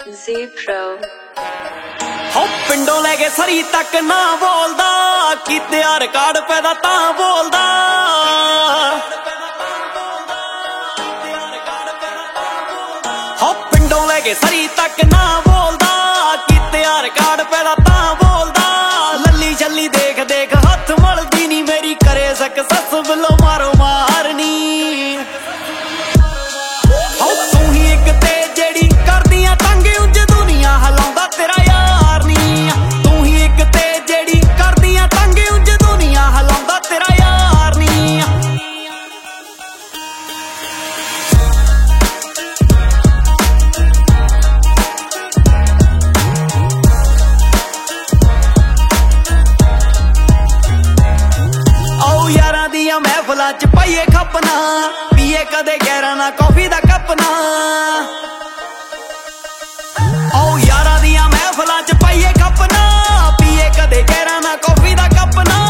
Z Pro ਹੋ ਪਿੰਡੋਂ ਲੈ ਕੇ ਸਰੀ ਤੱਕ ਨਾ ਬੋਲਦਾ, ਕੀਤੇ ਆ ਰਿਕਾਰਡ ਪੈਦਾ ਤਾਂ ਬੋਲਦਾ। ਹੋ ਪਿੰਡੋਂ ਲੈ ਕੇ ਸਰੀ ਤੱਕ ਨਾ ਬੋਲਦਾ, ਕੀਤੇ ਆ ਰਿਕਾਰਡ ਪੈਦਾ ਤਾਂ ਬੋਲਦਾ। ਲੱਲੀ ਛੱਲੀ ਦੇਖ ਦੇਖ ਹੱਥ ਮਲਦੀ ਨੀ, ਮੇਰੀ ਕਰੇ ਸਕਸੈਸ ਵੱਲੋਂ ਮਾਰੋ ਮਾਰਨੀ। ਹੋ ਤੂੰ ਹੀ ਇੱਕ ਤੇ ਜਿਹੜੀ ਕਰਦੀਆਂ ਤੰਗ, ਉਂਝ ਦੁਨੀਆ ਹਲਾਉਂਦਾ ਤੇਰਾ ਯਾਰ ਨੀ। ਤੂੰ ਹੀ ਇੱਕ ਤੇ ਜਿਹੜੀ ਕਰਦੀਆਂ ਤੰਗ, ਉਂਝ ਦੁਨੀਆ ਹਲਾਉਂਦਾ ਤੇਰਾ ਯਾਰ ਨੀ। ਆਓ ਯਾਰਾਂ ਦੀਆਂ ਮਹਿਫਲਾਂ ਚ ਪਾਈਏ ਖਪਨਾ, ਪੀਏ ਕਦੇ ਗੈਰਾਂ ਨਾ ਕੌਫੀ ਦਾ ਕੱਪ ਨਾ। ਆਓ ਯਾਰਾਂ ਦੀਆਂ ਮਹਿਫਲਾਂ ਚ ਪਾਈਏ ਖਪਨਾ, ਪੀਏ ਕਦੇ ਗੈਰਾਂ ਨਾ ਕੌਫੀ ਦਾ ਕੱਪ ਨਾ।